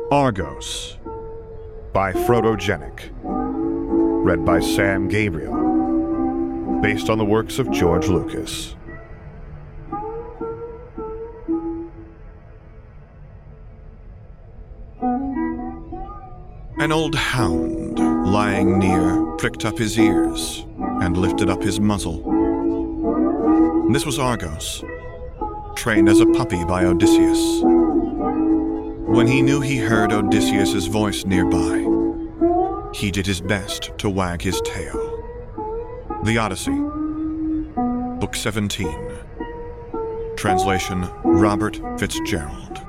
Argos by Frodo Genick. Read by Sam Gabriel. Based on the works of George Lucas. An old hound, lying near, pricked up his ears and lifted up his muzzle. This was Argos, trained as a puppy by Odysseus. When he knew he heard Odysseus' voice nearby, he did his best to wag his tail. The Odyssey, Book 17. Translation, Robert Fitzgerald.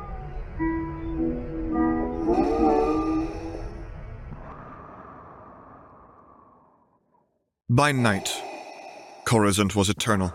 By night, Coruscant was eternal.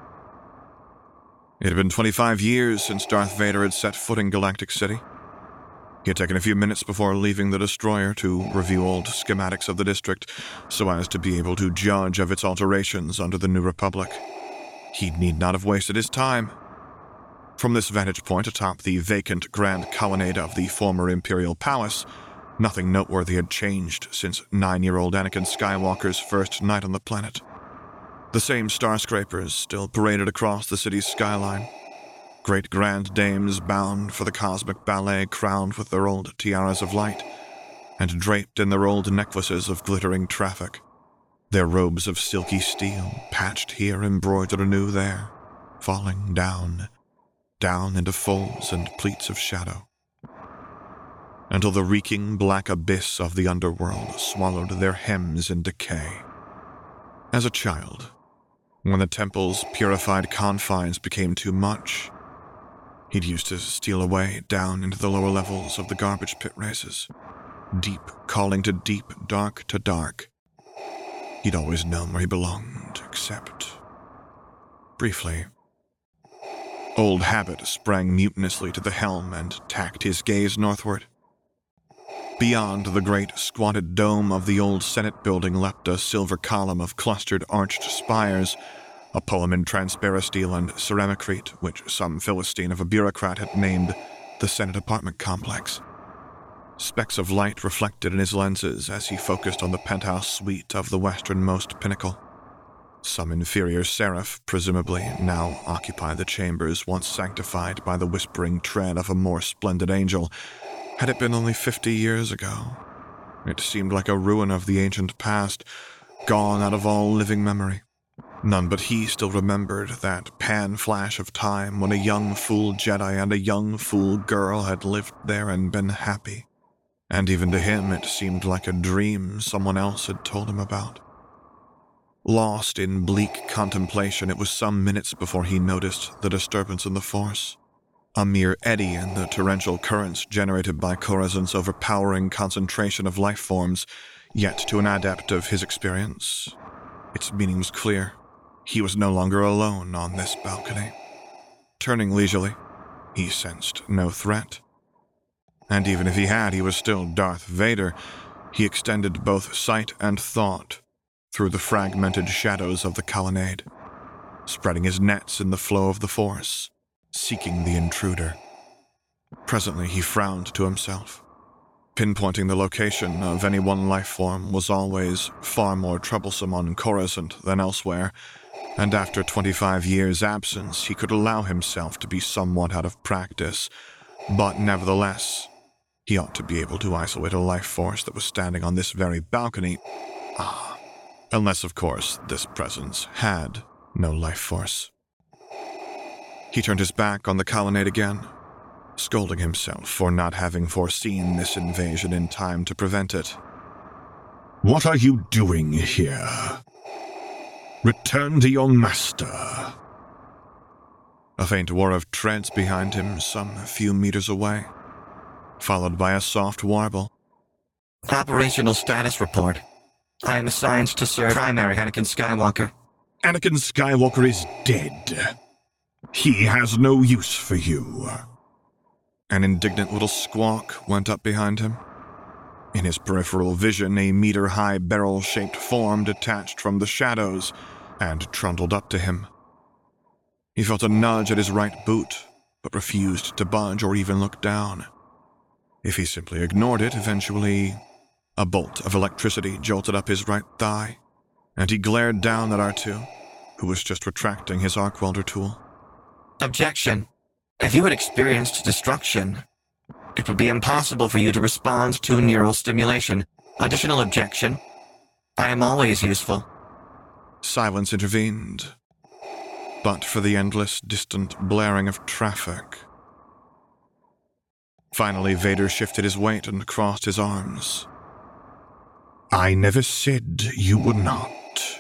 It had been 25 years since Darth Vader had set foot in Galactic City. He had taken a few minutes before leaving the destroyer to review old schematics of the district so as to be able to judge of its alterations under the New Republic. He need not have wasted his time. From this vantage point atop the vacant grand colonnade of the former Imperial Palace, nothing noteworthy had changed since 9-year-old Anakin Skywalker's first night on the planet. The same starscrapers still paraded across the city's skyline. Great grand dames bound for the cosmic ballet crowned with their old tiaras of light, and draped in their old necklaces of glittering traffic, their robes of silky steel patched here, embroidered anew there, falling down into folds and pleats of shadow, until the reeking black abyss of the underworld swallowed their hems in decay. As a child, when the temple's purified confines became too much, he'd used to steal away down into the lower levels of the garbage pit races, deep calling to deep, dark to dark. He'd always known where he belonged, except briefly. Old habit sprang mutinously to the helm and tacked his gaze northward. Beyond the great squatted dome of the old Senate building leapt a silver column of clustered arched spires, a poem in transparisteel and ceramicrete, which some Philistine of a bureaucrat had named the Senate Apartment Complex. Specks of light reflected in his lenses as he focused on the penthouse suite of the westernmost pinnacle. Some inferior seraph, presumably, now occupied the chambers once sanctified by the whispering tread of a more splendid angel. Had it been only 50 years ago, it seemed like a ruin of the ancient past, gone out of all living memory. None but he still remembered that pan-flash of time when a young fool Jedi and a young fool girl had lived there and been happy. And even to him it seemed like a dream someone else had told him about. Lost in bleak contemplation, it was some minutes before he noticed the disturbance in the Force. A mere eddy in the torrential currents generated by Coruscant's overpowering concentration of life forms, yet to an adept of his experience, its meaning was clear. He was no longer alone on this balcony. Turning leisurely, he sensed no threat. And even if he had, he was still Darth Vader. He extended both sight and thought through the fragmented shadows of the colonnade, spreading his nets in the flow of the Force, seeking the intruder. Presently he frowned to himself. Pinpointing the location of any one life form was always far more troublesome on Coruscant than elsewhere, and after 25 years' absence he could allow himself to be somewhat out of practice, but nevertheless, he ought to be able to isolate a life force that was standing on this very balcony. Unless, of course, this presence had no life force. He turned his back on the colonnade again, scolding himself for not having foreseen this invasion in time to prevent it. What are you doing here? Return to your master. A faint whir of treads behind him some few meters away, followed by a soft warble. Operational status report. I am assigned to serve primary Anakin Skywalker. Anakin Skywalker is dead. He has no use for you. An indignant little squawk went up behind him. In his peripheral vision, a meter-high barrel-shaped form detached from the shadows and trundled up to him. He felt a nudge at his right boot, but refused to budge or even look down. If he simply ignored it, eventually a bolt of electricity jolted up his right thigh, and he glared down at R2, who was just retracting his arc welder tool. Objection. If you had experienced destruction, it would be impossible for you to respond to neural stimulation. Additional objection. I am always useful. Silence intervened, but for the endless, distant blaring of traffic. Finally, Vader shifted his weight and crossed his arms. I never said you were not.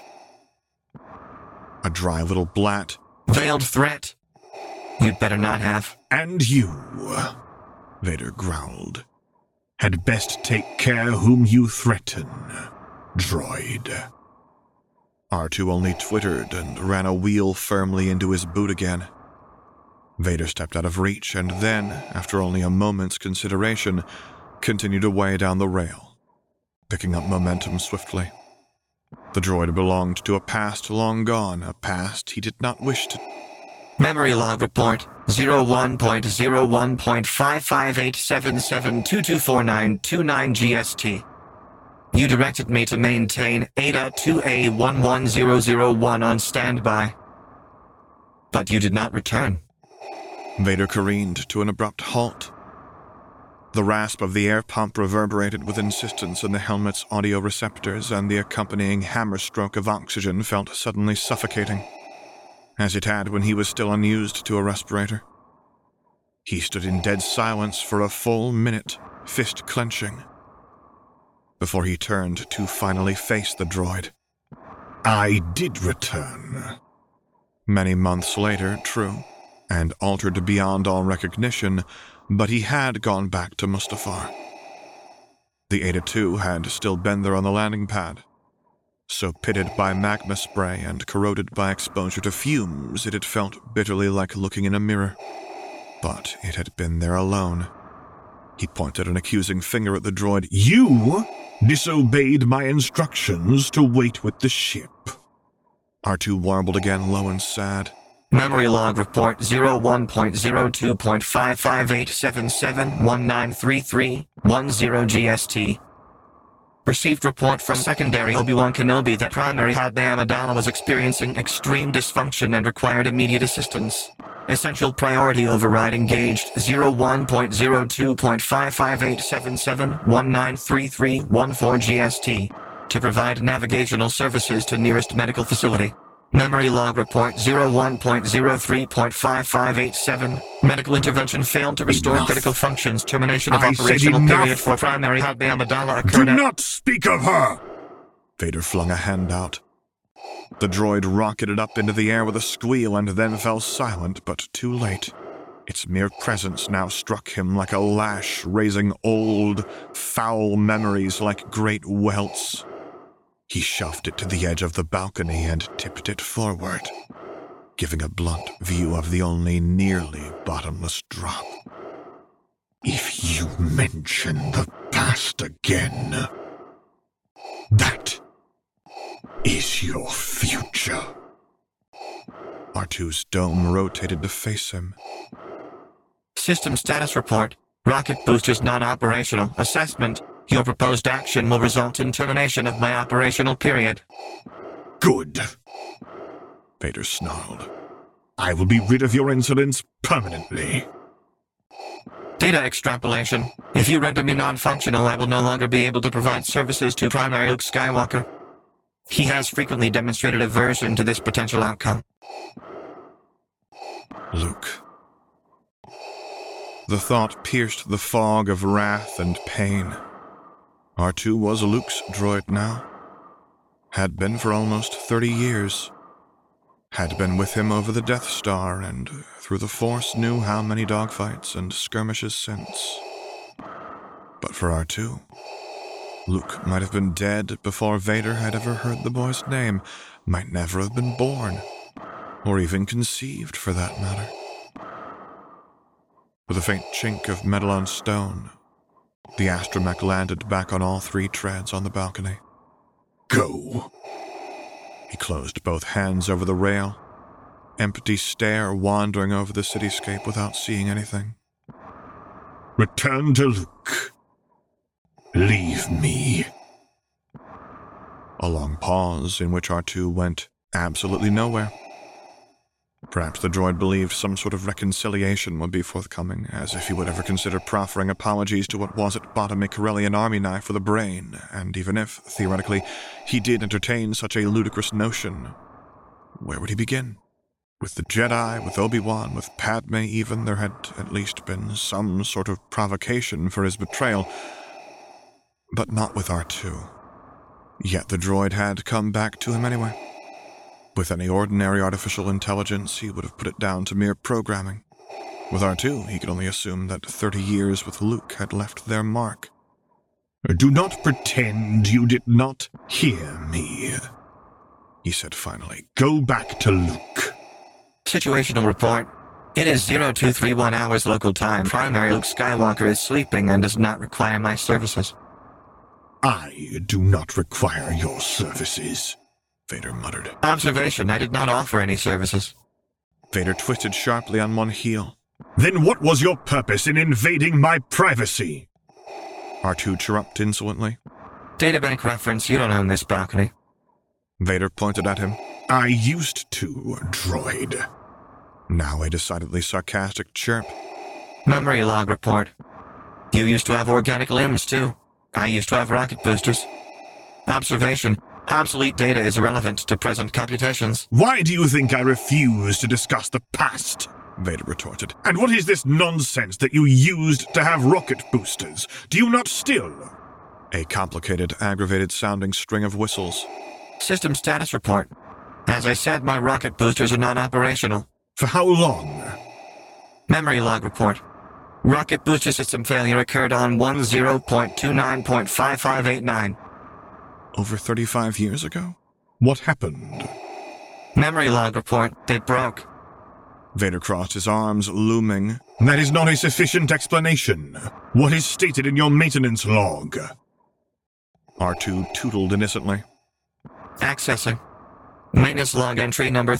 A dry little blat. Veiled threat. You'd better not have. And you, Vader growled, had best take care whom you threaten, droid. R2 only twittered and ran a wheel firmly into his boot again. Vader stepped out of reach and then, after only a moment's consideration, continued away down the rail, picking up momentum swiftly. The droid belonged to a past long gone, a past he did not wish to... Memory log report 01.01.558772249229 GST. You directed me to maintain ADA 2A11001 on standby. But you did not return. Vader careened to an abrupt halt. The rasp of the air pump reverberated with insistence in the helmet's audio receptors, and the accompanying hammer stroke of oxygen felt suddenly suffocating, as it had when he was still unused to a respirator. He stood in dead silence for a full minute, fist clenching, before he turned to finally face the droid. I did return. Many months later, true, and altered beyond all recognition, but he had gone back to Mustafar. The Eta-2 had still been there on the landing pad, so pitted by magma spray and corroded by exposure to fumes, it had felt bitterly like looking in a mirror. But it had been there alone. He pointed an accusing finger at the droid. You disobeyed my instructions to wait with the ship. R2 warbled again, low and sad. Memory log report 01.02.55877193310 GST. Received report from secondary Obi-Wan Kenobi that primary Padme Amidala was experiencing extreme dysfunction and required immediate assistance. Essential priority override engaged 01.02.55877193314 GST to provide navigational services to nearest medical facility. Memory log report 01.03.5587. Medical intervention failed to restore critical functions. Termination of operational period for primary Padme Amidala occurred Do not speak of her! Vader flung a hand out. The droid rocketed up into the air with a squeal and then fell silent, but too late. Its mere presence now struck him like a lash, raising old, foul memories like great welts. He shoved it to the edge of the balcony and tipped it forward, giving a blunt view of the only nearly bottomless drop. If you mention the past again, that is your future. R2's dome rotated to face him. System status report. Rocket boosters non-operational. Assessment. Your proposed action will result in termination of my operational period. Good. Vader snarled. I will be rid of your insolence permanently. Data extrapolation. If you render me non-functional, I will no longer be able to provide services to primary Luke Skywalker. He has frequently demonstrated aversion to this potential outcome. Luke. The thought pierced the fog of wrath and pain. R2 was Luke's droid now. Had been for almost 30 years. Had been with him over the Death Star and through the Force knew how many dogfights and skirmishes since. But for R2, Luke might have been dead before Vader had ever heard the boy's name, might never have been born, or even conceived for that matter. With a faint chink of metal on stone, the astromech landed back on all three treads on the balcony. Go. He closed both hands over the rail, empty stare wandering over the cityscape without seeing anything. Return to Luke. Leave me. A long pause in which R2 went absolutely nowhere. Perhaps the droid believed some sort of reconciliation would be forthcoming, as if he would ever consider proffering apologies to what was at bottom a Corellian army knife for the brain, and even if, theoretically, he did entertain such a ludicrous notion, where would he begin? With the Jedi, with Obi-Wan, with Padme even, there had at least been some sort of provocation for his betrayal, but not with R2. Yet the droid had come back to him anyway. With any ordinary artificial intelligence, he would have put it down to mere programming. With R2, he could only assume that 30 years with Luke had left their mark. Do not pretend you did not hear me, he said finally. Go back to Luke. Situational report. It is 0231 hours local time. Primary Luke Skywalker is sleeping and does not require my services. I do not require your services, Vader muttered. Observation, I did not offer any services. Vader twisted sharply on one heel. Then what was your purpose in invading my privacy? R2 chirruped insolently. Databank reference, you don't own this balcony. Vader pointed at him. I used to, droid. Now a decidedly sarcastic chirp. Memory log report. You used to have organic limbs, too. I used to have rocket boosters. Observation. Obsolete data is irrelevant to present computations. Why do you think I refuse to discuss the past? Vader retorted. And what is this nonsense that you used to have rocket boosters? Do you not still? A complicated, aggravated-sounding string of whistles. System status report. As I said, my rocket boosters are non-operational. For how long? Memory log report. Rocket booster system failure occurred on 10.29.5589. Over 35 years ago? What happened? Memory log report. They broke. Vader crossed his arms, looming. That is not a sufficient explanation. What is stated in your maintenance log? R2 tootled innocently. Accessing. Maintenance log entry number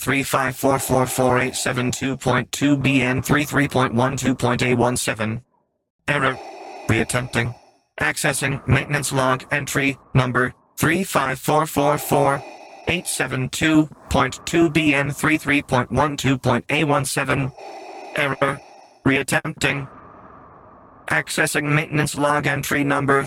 35444872.2BN33.12.A17. Error. Reattempting. Accessing maintenance log entry number 35444872.2BN33.12.A17. Error. Reattempting. Accessing maintenance log entry number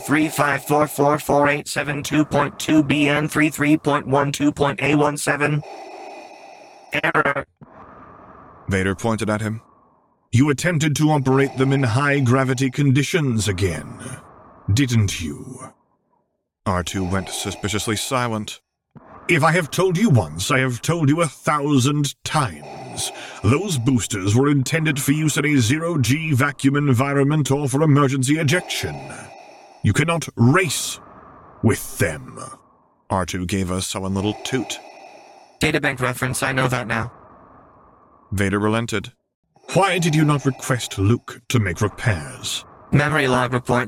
35444872.2BN33.12.A17. Error. Vader pointed at him. You attempted to operate them in high-gravity conditions again, didn't you? R2 went suspiciously silent. If I have told you once, I have told you 1,000 times. Those boosters were intended for use in a zero-G vacuum environment or for emergency ejection. You cannot race with them. R2 gave a sullen little toot. Databank reference, I know that now. Vader relented. Why did you not request Luke to make repairs? Memory log report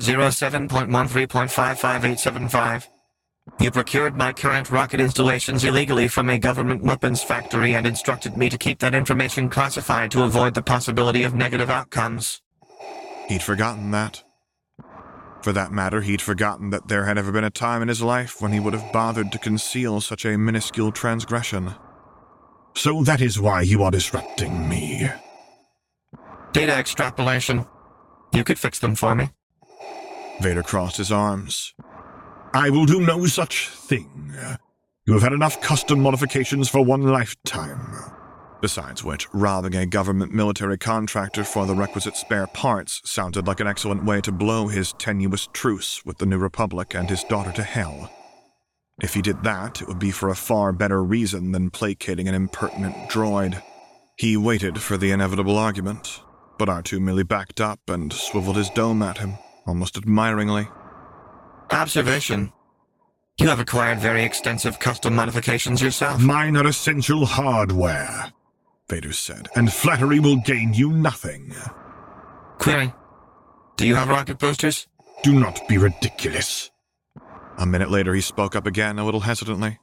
07.13.55.875. You procured my current rocket installations illegally from a government weapons factory and instructed me to keep that information classified to avoid the possibility of negative outcomes. He'd forgotten that. For that matter, he'd forgotten that there had ever been a time in his life when he would have bothered to conceal such a minuscule transgression. So that is why you are disrupting me. Data extrapolation. You could fix them for me. Vader crossed his arms. I will do no such thing. You have had enough custom modifications for one lifetime. Besides which, robbing a government military contractor for the requisite spare parts sounded like an excellent way to blow his tenuous truce with the New Republic and his daughter to hell. If he did that, it would be for a far better reason than placating an impertinent droid. He waited for the inevitable argument, but R2 merely backed up and swiveled his dome at him, almost admiringly. Observation. You have acquired very extensive custom modifications yourself. Mine are essential hardware, Vader said, and flattery will gain you nothing. Query. Do you have rocket boosters? Do not be ridiculous. A minute later he spoke up again, a little hesitantly.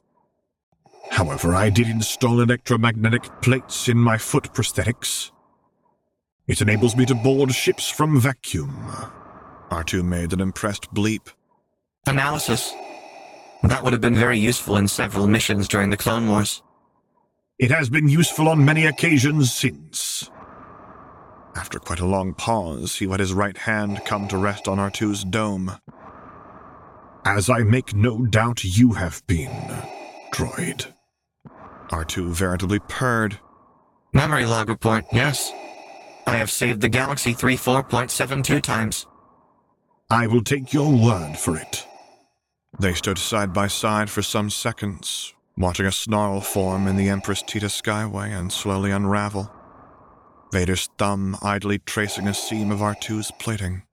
However, I did install electromagnetic plates in my foot prosthetics. It enables me to board ships from vacuum. R2 made an impressed bleep. Analysis. That would have been very useful in several missions during the Clone Wars. It has been useful on many occasions since. After quite a long pause, he let his right hand come to rest on R2's dome. As I make no doubt you have been, droid. R2 veritably purred. Memory log report, yes. I have saved the Galaxy 3 4.72 times. I will take your word for it. They stood side by side for some seconds, watching a snarl form in the Empress Teta Skyway and slowly unravel. Vader's thumb idly tracing a seam of R2's plating.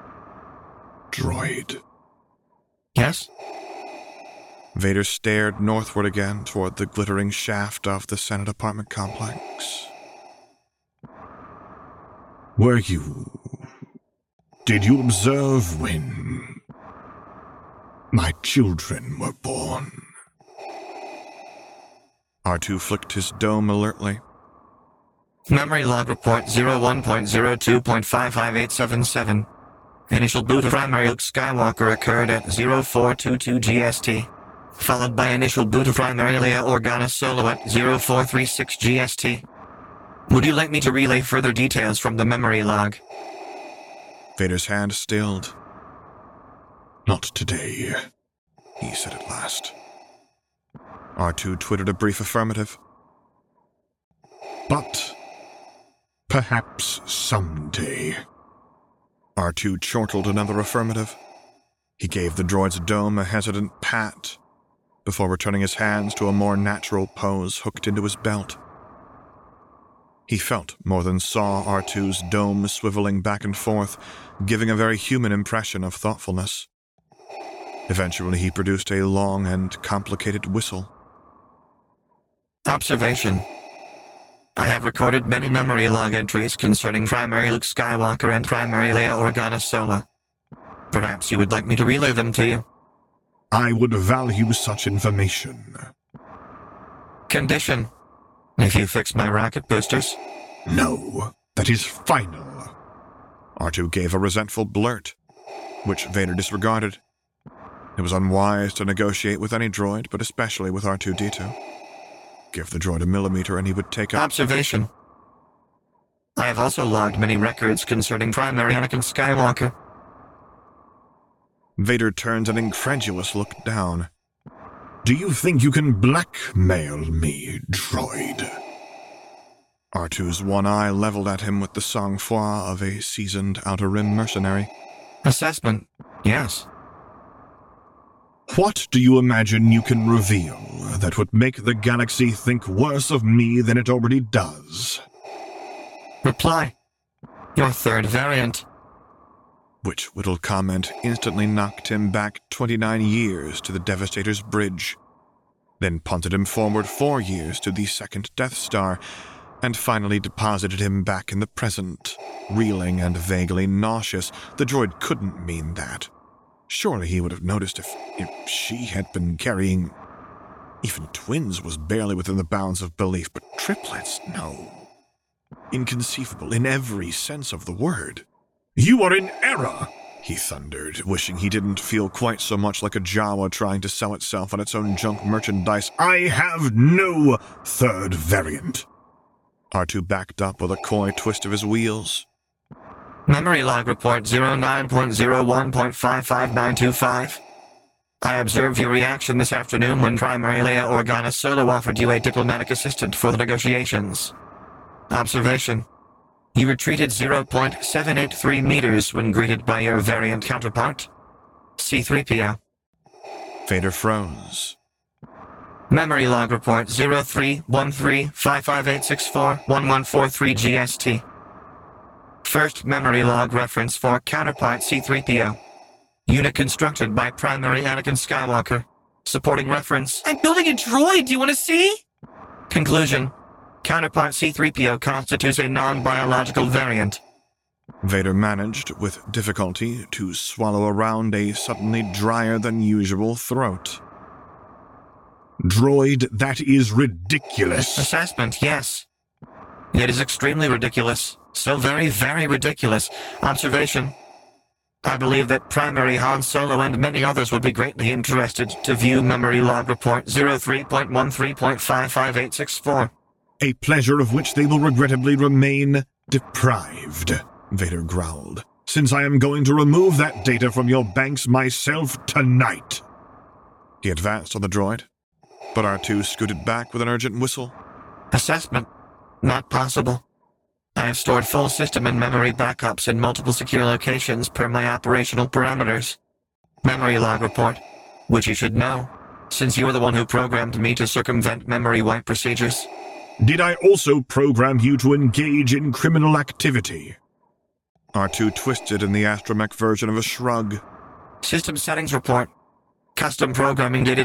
Droid. Yes? Vader stared northward again toward the glittering shaft of the Senate apartment complex. Did you observe when my children were born? R2 flicked his dome alertly. Memory log report 01.02.558877. Initial boot of primary Luke Skywalker occurred at 0422 GST, followed by initial boot of primary Leia Organa Solo at 0436 GST. Would you like me to relay further details from the memory log? Vader's hand stilled. Not today, he said at last. R2 twittered a brief affirmative. But perhaps someday. R2 chortled another affirmative. He gave the droid's dome a hesitant pat before returning his hands to a more natural pose hooked into his belt. He felt more than saw R2's dome swiveling back and forth, giving a very human impression of thoughtfulness. Eventually, he produced a long and complicated whistle. Observation. I have recorded many memory log entries concerning primary Luke Skywalker and primary Leia Organa Solo. Perhaps you would like me to relay them to you? I would value such information. Condition. If you fix my rocket boosters. No, that is final. R2 gave a resentful blurt, which Vader disregarded. It was unwise to negotiate with any droid, but especially with R2-D2. Give the droid a millimeter and he would take up. Observation. I have also logged many records concerning primary Anakin Skywalker. Vader turned an incredulous look down. Do you think you can blackmail me, droid? R2's one eye leveled at him with the sang-froid of a seasoned Outer Rim mercenary. Assessment, yes. What do you imagine you can reveal that would make the galaxy think worse of me than it already does? Reply. Your third variant. Which little comment instantly knocked him back 29 years to the Devastator's bridge, then punted him forward 4 years to the second Death Star, and finally deposited him back in the present, reeling and vaguely nauseous. The droid couldn't mean that. Surely he would have noticed if she had been carrying... Even twins was barely within the bounds of belief, but triplets, no. Inconceivable in every sense of the word. You are in error, he thundered, wishing he didn't feel quite so much like a Jawa trying to sell itself on its own junk merchandise. I have no third variant. R2 backed up with a coy twist of his wheels. Memory log report 09.01.55925. I observed your reaction this afternoon when primary Leia Organa Solo offered you a diplomatic assistant for the negotiations. Observation. You retreated 0.783 meters when greeted by your variant counterpart, C-3PO. Vader froze. Memory log report 03135586411143 GST. First memory log reference for counterpart C-3PO. Unit constructed by primary Anakin Skywalker. Supporting reference. I'm building a droid, do you want to see? Conclusion. Counterpart C-3PO constitutes a non-biological variant. Vader managed, with difficulty, to swallow around a suddenly drier-than-usual throat. Droid, that is ridiculous. Assessment, yes. It is extremely ridiculous. So very, very ridiculous. Observation. I believe that Primary Han Solo and many others would be greatly interested to view Memory Log Report 03.13.55864. A pleasure of which they will regrettably remain deprived, Vader growled, since I am going to remove that data from your banks myself tonight. He advanced on the droid, but R2 scooted back with an urgent whistle. Assessment. Not possible. I have stored full system and memory backups in multiple secure locations per my operational parameters. Memory log report, which you should know, since you are the one who programmed me to circumvent memory wipe procedures. Did I also program you to engage in criminal activity? R2 twisted in the astromech version of a shrug. System settings report. Custom programming dated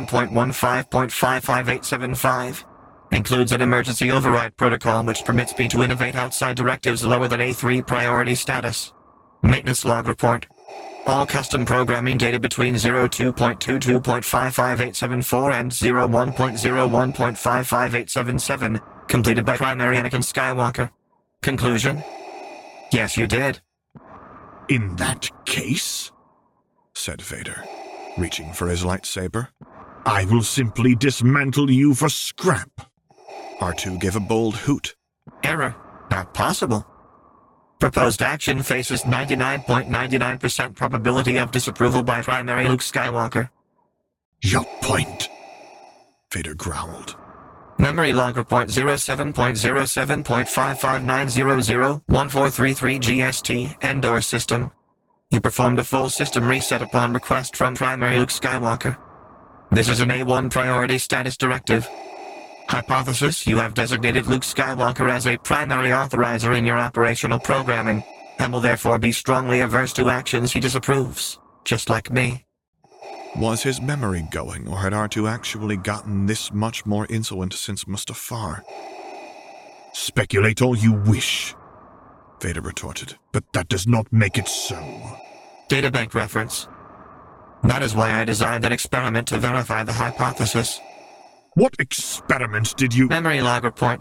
11.15.55875. Includes an emergency override protocol which permits me to innovate outside directives lower than A3 priority status. Maintenance log report. All custom programming dated between 02.22.55874 and 01.01.55877, completed by Primary Anakin Skywalker. Conclusion? Yes, you did. In that case, said Vader, reaching for his lightsaber. I will simply dismantle you for scrap. R2 gave a bold hoot. Error. Not possible. Proposed action faces 99.99% probability of disapproval by Primary Luke Skywalker. Your point, Vader growled. Memory log report 07.07.559001433 GST, Endor system. You performed a full system reset upon request from Primary Luke Skywalker. This is an A1 priority status directive. Hypothesis, you have designated Luke Skywalker as a primary authorizer in your operational programming, and will therefore be strongly averse to actions he disapproves, just like me. Was his memory going, or had R2 actually gotten this much more insolent since Mustafar? Speculate all you wish, Vader retorted. but that does not make it so. Databank reference. That is why I designed an experiment to verify the hypothesis. What experiment did you— Memory log report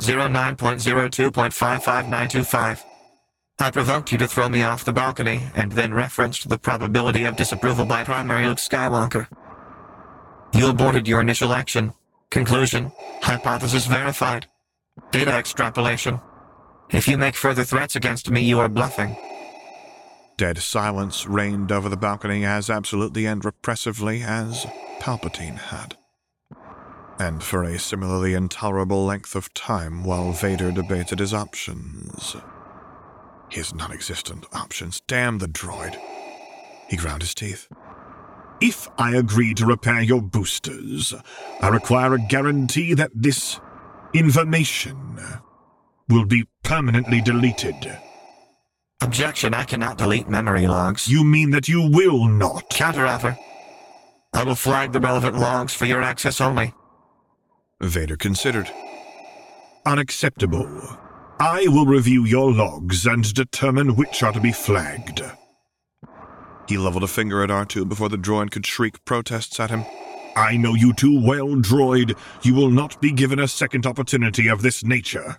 09.02.55925. I provoked you to throw me off the balcony, and then referenced the probability of disapproval by Primary Luke Skywalker. You aborted your initial action. Conclusion. Hypothesis verified. Data extrapolation. If you make further threats against me, you are bluffing. Dead silence reigned over the balcony as absolutely and repressively as Palpatine had. And for a similarly intolerable length of time while Vader debated his options. His non-existent options. Damn the droid. He ground his teeth. If I agree to repair your boosters, I require a guarantee that this information will be permanently deleted. Objection, I cannot delete memory logs. You mean that you will not? Counteroffer. I will flag the relevant logs for your access only. Vader considered. Unacceptable. I will review your logs and determine which are to be flagged. He leveled a finger at R2 before the droid could shriek protests at him. I know you too well, droid. You will not be given a second opportunity of this nature.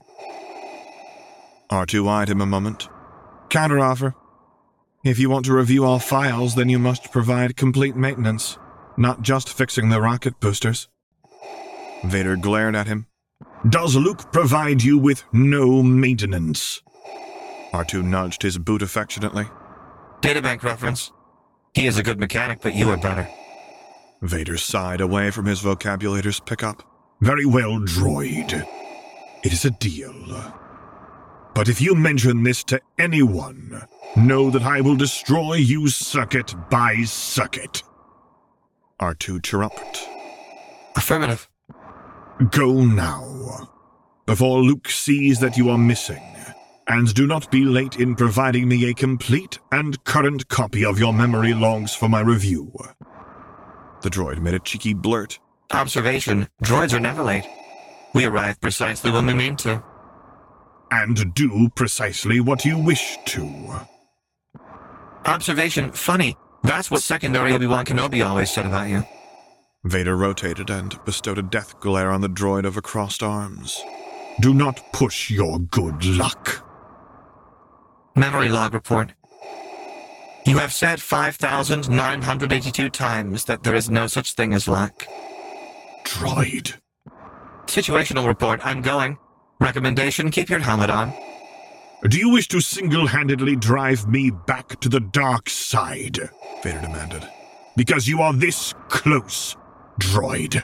R2 eyed him a moment. Counteroffer. If you want to review all files, then you must provide complete maintenance, not just fixing the rocket boosters. Vader glared at him. Does Luke provide you with no maintenance? R2 nudged his boot affectionately. Databank reference. He is a good mechanic, but you are better. Vader sighed away from his vocabulator's pickup. Very well, droid. It is a deal. But if you mention this to anyone, know that I will destroy you circuit by circuit. R2 chirruped. Affirmative. Go now, before Luke sees that you are missing, and do not be late in providing me a complete and current copy of your memory logs for my review. The droid made a cheeky blurt. Observation. Droids are never late. We arrive precisely when we mean to. And do precisely what you wish to. Observation. Funny. That's what secondary Obi-Wan Kenobi always said about you. Vader rotated and bestowed a death glare on the droid over crossed arms. Do not push your good luck. Memory log report. You have said 5,982 times that there is no such thing as luck. Droid. Situational report, I'm going. Recommendation, keep your helmet on. Do you wish to single-handedly drive me back to the dark side? Vader demanded. Because you are this close, droid.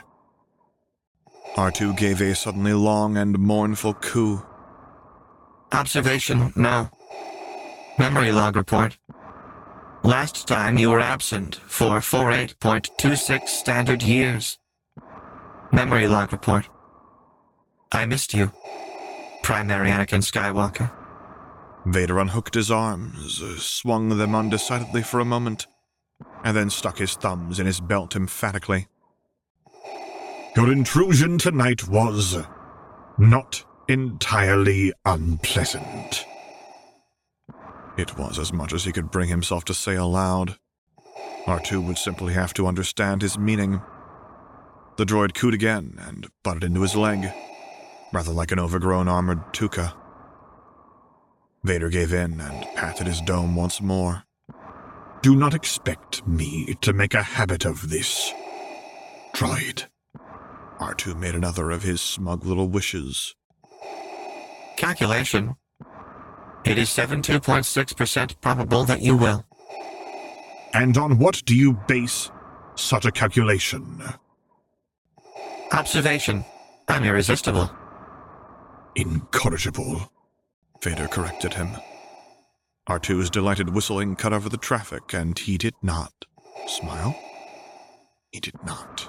R2 gave a suddenly long and mournful coo. Observation, no. Memory log report. Last time you were absent for 48.26 standard years. Memory log report. I missed you, Primary Anakin Skywalker. Vader unhooked his arms, swung them undecidedly for a moment, and then stuck his thumbs in his belt emphatically. Your intrusion tonight was not entirely unpleasant. It was as much as he could bring himself to say aloud. R2 would simply have to understand his meaning. The droid cooed again and butted into his leg, rather like an overgrown armored Tuca. Vader gave in and patted his dome once more. Do not expect me to make a habit of this, droid. R2 made another of his smug little wishes. Calculation. It is 72.6% probable that you will. And on what do you base such a calculation? Observation. I'm irresistible. Incorrigible. Vader corrected him. R2's delighted whistling cut over the traffic, and he did not smile. He did not.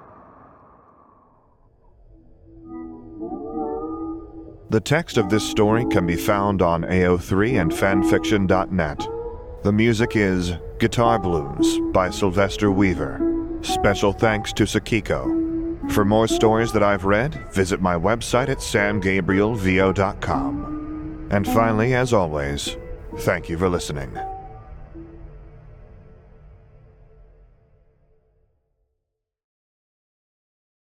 The text of this story can be found on AO3 and fanfiction.net. The music is Guitar Blues by Sylvester Weaver. Special thanks to Sakiko. For more stories that I've read, visit my website at samgabrielvo.com. And finally, as always, thank you for listening.